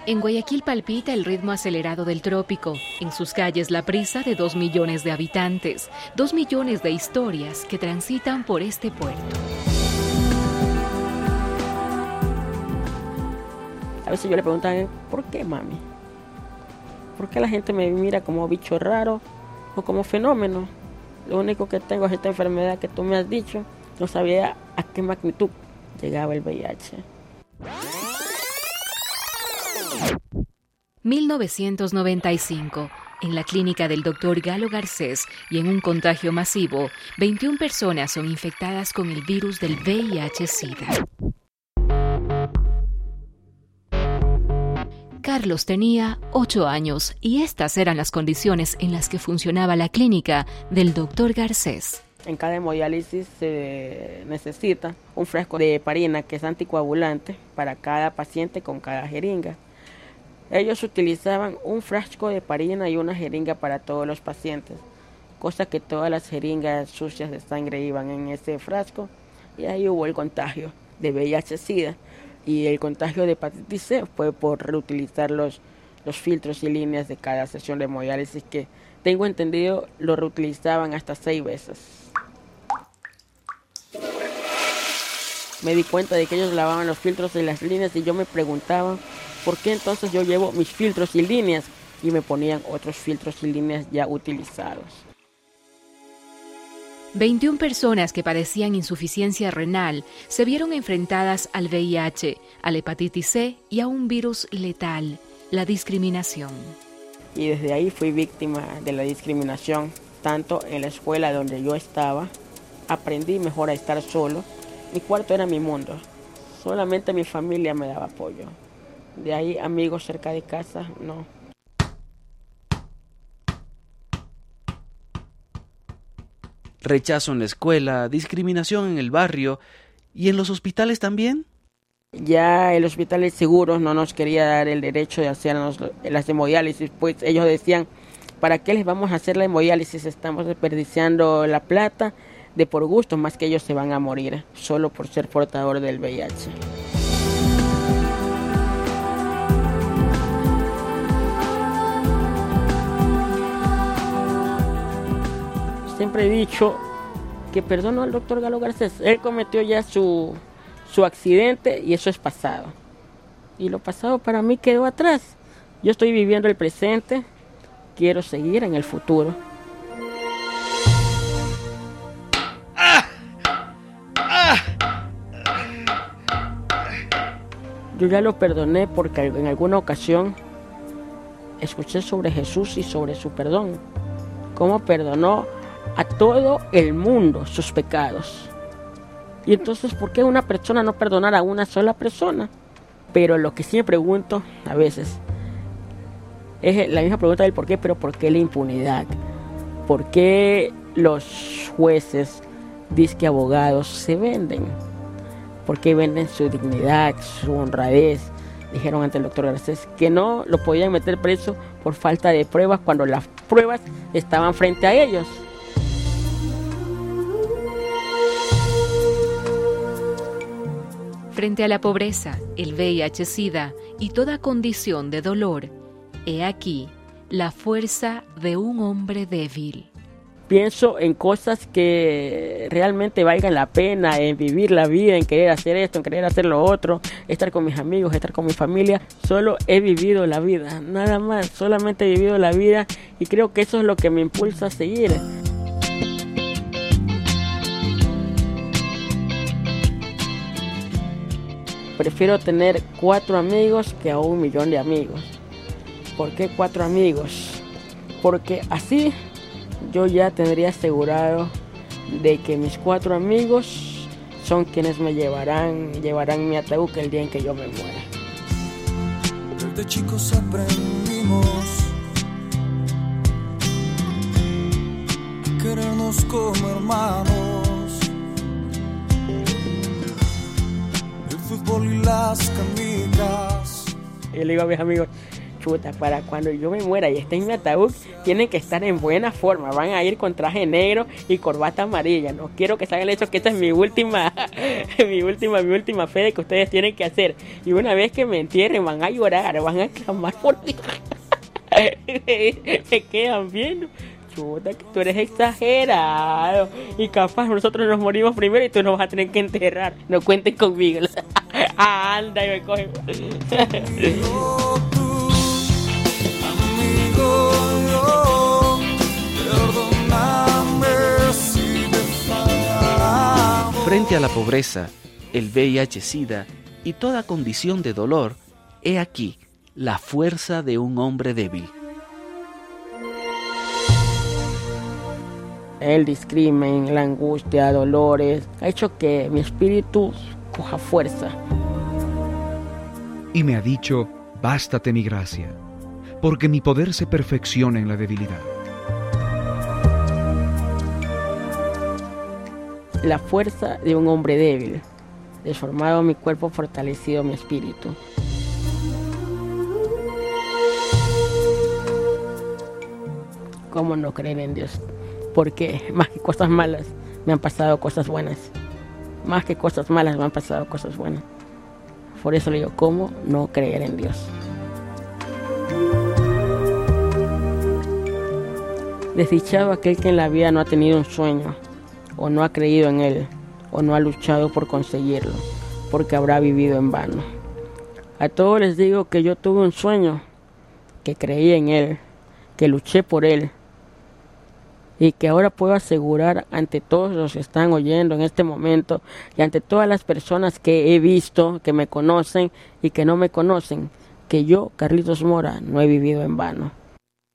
En Guayaquil palpita el ritmo acelerado del trópico. En sus calles la prisa de 2 millones de habitantes, 2 millones de historias que transitan por este puerto. A veces yo le preguntaba, ¿por qué, mami? ¿Por qué la gente me mira como bicho raro o como fenómeno? Lo único que tengo es esta enfermedad que tú me has dicho. No sabía a qué magnitud llegaba el VIH. 1995. En la clínica del doctor Galo Garcés y en un contagio masivo, 21 personas son infectadas con el virus del VIH-Sida. Carlos tenía 8 años y estas eran las condiciones en las que funcionaba la clínica del doctor Garcés. En cada hemodiálisis se necesita un frasco de heparina que es anticoagulante para cada paciente con cada jeringa. Ellos utilizaban un frasco de heparina y una jeringa para todos los pacientes, cosa que todas las jeringas sucias de sangre iban en ese frasco y ahí hubo el contagio de VIH-Sida. Y el contagio de hepatitis C fue por reutilizar los filtros y líneas de cada sesión de hemodiálisis que, tengo entendido, lo reutilizaban hasta 6 veces. Me di cuenta de que ellos lavaban los filtros y las líneas y yo me preguntaba por qué entonces yo llevo mis filtros y líneas y me ponían otros filtros y líneas ya utilizados. 21 personas que padecían insuficiencia renal se vieron enfrentadas al VIH, a la hepatitis C y a un virus letal, la discriminación. Y desde ahí fui víctima de la discriminación, tanto en la escuela donde yo estaba, aprendí mejor a estar solo, mi cuarto era mi mundo, solamente mi familia me daba apoyo. De ahí amigos cerca de casa, no. Rechazo en la escuela, discriminación en el barrio y en los hospitales también. Ya el hospital seguro no nos quería dar el derecho de hacernos las hemodiálisis, pues ellos decían, ¿para qué les vamos a hacer la hemodiálisis? Estamos desperdiciando la plata de por gusto, más que ellos se van a morir solo por ser portador del VIH. Siempre he dicho que perdono al doctor Galo Garcés. Él cometió ya su accidente y eso es pasado. Y lo pasado para mí quedó atrás. Yo estoy viviendo el presente, quiero seguir en el futuro. Yo ya lo perdoné porque en alguna ocasión escuché sobre Jesús y sobre su perdón. Cómo perdonó a todo el mundo sus pecados. Y entonces, ¿por qué una persona no perdonar a una sola persona? Pero lo que sí me pregunto a veces es la misma pregunta del por qué, pero ¿por qué la impunidad? ¿Por qué los jueces, disque abogados, se venden? ¿Por qué venden su dignidad, su honradez? Dijeron ante el doctor Garcés que no lo podían meter preso por falta de pruebas cuando las pruebas estaban frente a ellos. Frente a la pobreza, el VIH-Sida y toda condición de dolor, he aquí la fuerza de un hombre débil. Pienso en cosas que realmente valgan la pena, en vivir la vida, en querer hacer esto, en querer hacer lo otro, estar con mis amigos, estar con mi familia. Solo he vivido la vida, nada más, solamente he vivido la vida y creo que eso es lo que me impulsa a seguir. Prefiero tener 4 amigos que a 1 millón de amigos. ¿Por qué 4 amigos? Porque así yo ya tendría asegurado de que mis 4 amigos son quienes me llevarán mi ataúd el día en que yo me muera. Desde chicos aprendimos a querernos como hermanos. El fútbol y las canicas. Yo le digo a mis amigos, chuta, para cuando yo me muera y esté en mi ataúd, tienen que estar en buena forma. Van a ir con traje negro y corbata amarilla. No quiero que salgan eso, que esta es mi última fe de que ustedes tienen que hacer. Y una vez que me entierren, van a llorar, van a clamar por Dios. Me quedan viendo. Chuta, que tú eres exagerado. Y capaz nosotros nos morimos primero y tú nos vas a tener que enterrar. No cuenten conmigo. Anda y me coge. Frente a la pobreza, el VIH-Sida y toda condición de dolor, he aquí la fuerza de un hombre débil. El discrimen, la angustia, dolores, ha hecho que mi espíritu coja fuerza. Y me ha dicho, bástate mi gracia, porque mi poder se perfecciona en la debilidad. La fuerza de un hombre débil, deformado mi cuerpo, fortalecido mi espíritu. ¿Cómo no creer en Dios? Porque más que cosas malas, me han pasado cosas buenas. Más que cosas malas, me han pasado cosas buenas. Por eso le digo, ¿cómo no creer en Dios? Desdichado aquel que en la vida no ha tenido un sueño, o no ha creído en él, o no ha luchado por conseguirlo, porque habrá vivido en vano. A todos les digo que yo tuve un sueño, que creí en él, que luché por él, y que ahora puedo asegurar ante todos los que están oyendo en este momento y ante todas las personas que he visto, que me conocen y que no me conocen, que yo, Carlitos Mora, no he vivido en vano.